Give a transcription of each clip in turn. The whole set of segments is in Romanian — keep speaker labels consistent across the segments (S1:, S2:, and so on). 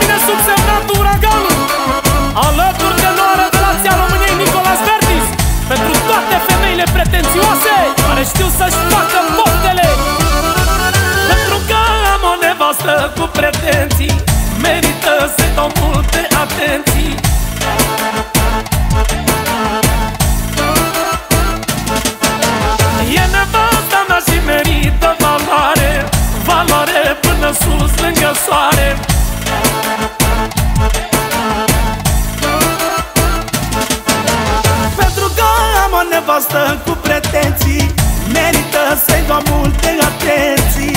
S1: mine subsemnatul Uraganul, alături de noua revelație a României, Nicolas Vertis, pentru toate femeile pretențioase care știu să-și facă poftele. Pentru că am o nevastă cu pretenții, merită să-i dau multe atenții. E nevasta mea și merită valoare, valoare până sus lângă soare. Pentru că am o nevastă cu pretenții, merită să-i dau multe atenții.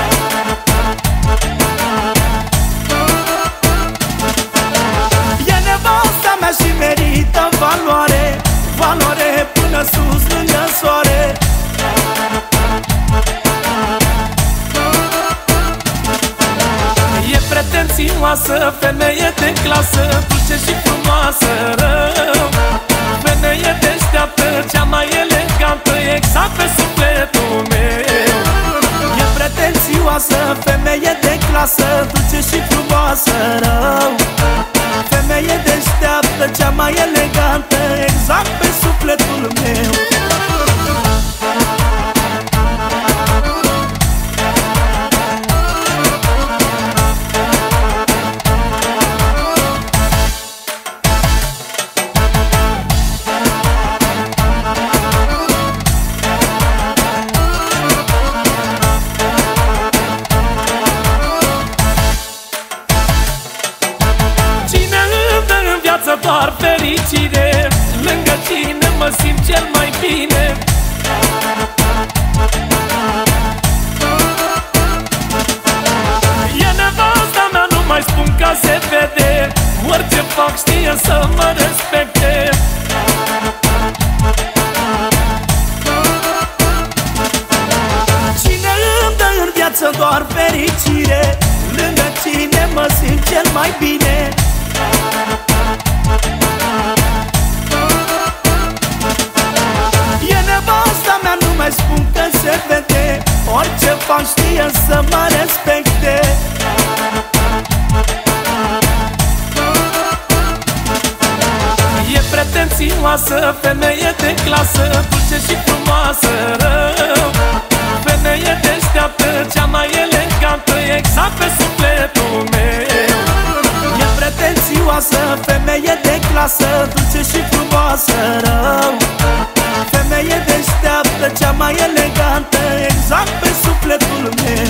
S1: E nevasta mea și merită valoare, valoare până sus lângă soare. E pretențioasă, femeie de clasă, dulce și frumoasă rău. Femeie deșteaptă, cea mai elegantă, exact pe sufletul meu. E pretențioasă, femeie de clasă, dulce și frumoasă rău. Femeie deșteaptă, cea mai elegantă, exact pe sufletul meu. Doar fericire, lângă cine mă simt cel mai bine. E nevasta mea, nu mai spun ca se vede, orice fac știe să mă respecte. Cine îmi dă în viață doar fericire, lângă cine mă simt cel mai bine. E nevasta mea, nu mai spun că se vede, orice fac știe să mă respecte. E pretențioasă, femeie de clasă, dulce și frumoasă rău. Femeie deșteaptă, cea mai elegantă, exact pe sufletul meu. E pretențioasă, femeie de clasă, dulce și frumoasă rău. Femeie deșteaptă, cea mai elegantă, exact pe sufletul meu.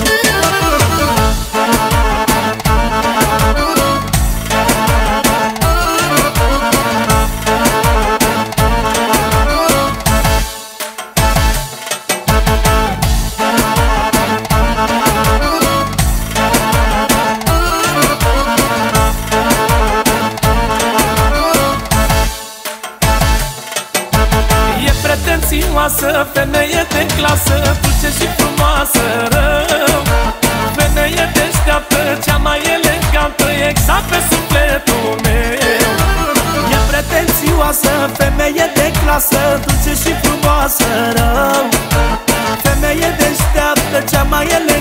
S1: Pretențioasă, femeie de clasă, dulce și frumoasă rău. Femeie deșteaptă, cea mai elegantă, exact pe sufletul meu. E pretențioasă, femeie de clasă, dulce și frumoasă rău. Femeie deșteaptă, cea mai elegantă,